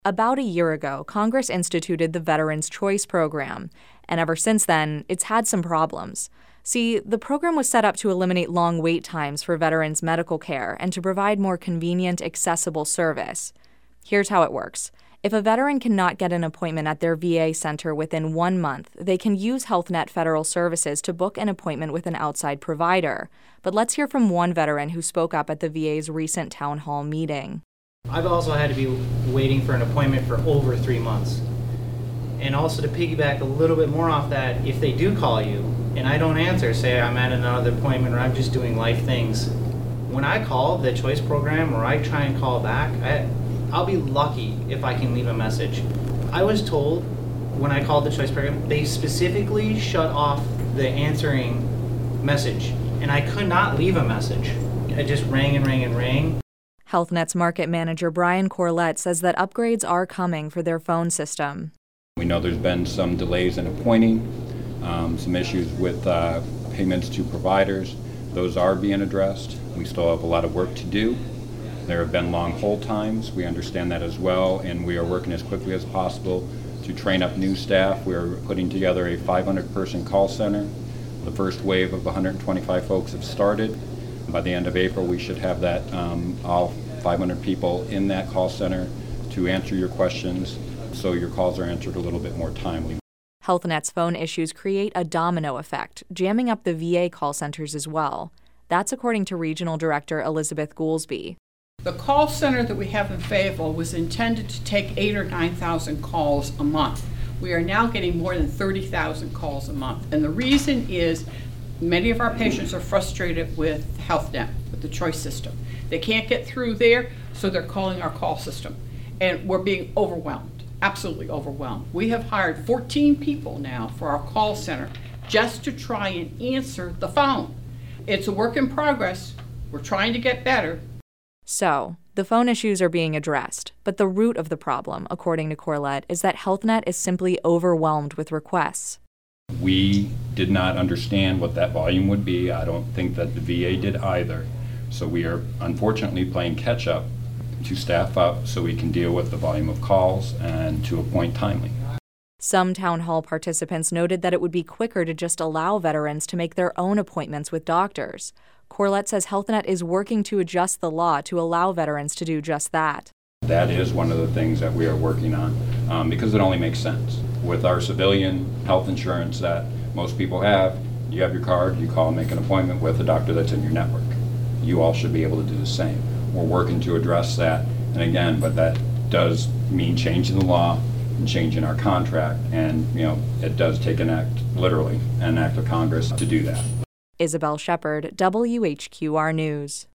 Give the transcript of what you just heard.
About a year ago, Congress instituted the Veterans Choice Program, and ever since then, it's had some problems. See, the program was set up to eliminate long wait times for veterans' medical care and to provide more convenient, accessible service. Here's how it works. If a veteran cannot get an appointment at their VA center within 1 month, they can use Health Net Federal Services to book an appointment with an outside provider. But let's hear from one veteran who spoke up at the VA's recent town hall meeting. I've also had to be waiting for an appointment for over 3 months. And also to piggyback a little bit more off that, if they do call you and I don't answer, say I'm at another appointment or I'm just doing life things, when I call the choice program or I try and call back, I'll be lucky if I can leave a message. I was told when I called the choice program, they specifically shut off the answering message, and I could not leave a message. I just rang and rang and rang. Health Net's market manager Brian Corlett says that upgrades are coming for their phone system. We know there's been some delays in appointing, some issues with payments to providers. Those are being addressed. We still have a lot of work to do. There have been long hold times. We understand that as well, and we are working as quickly as possible to train up new staff. We're putting together a 500-person call center. The first wave of 125 folks have started. By the end of April, we should have that all 500 people in that call center to answer your questions, so your calls are answered a little bit more timely. Health Net's phone issues create a domino effect, jamming up the VA call centers as well. That's according to Regional Director Elizabeth Goolsby. The call center that we have in Fayetteville was intended to take 8,000 or 9,000 calls a month. We are now getting more than 30,000 calls a month. And the reason is many of our patients are frustrated with Health Net, with the choice system. They can't get through there, so they're calling our call system. And we're being overwhelmed, absolutely overwhelmed. We have hired 14 people now for our call center just to try and answer the phone. It's a work in progress. We're trying to get better. So, the phone issues are being addressed, but the root of the problem, according to Corlett, is that Health Net is simply overwhelmed with requests. We did not understand what that volume would be. I don't think that the VA did either. So we are unfortunately playing catch up to staff up so we can deal with the volume of calls and to appoint timely. Some town hall participants noted that it would be quicker to just allow veterans to make their own appointments with doctors. Corlett says Health Net is working to adjust the law to allow veterans to do just that. That is one of the things that we are working on because it only makes sense. With our civilian health insurance that most people have, you have your card, you call and make an appointment with a doctor that's in your network. You all should be able to do the same. We're working to address that, and again, but that does mean changing the law and changing our contract, and it does take an act, literally, an act of Congress to do that. Isabel Shepard, WHQR News.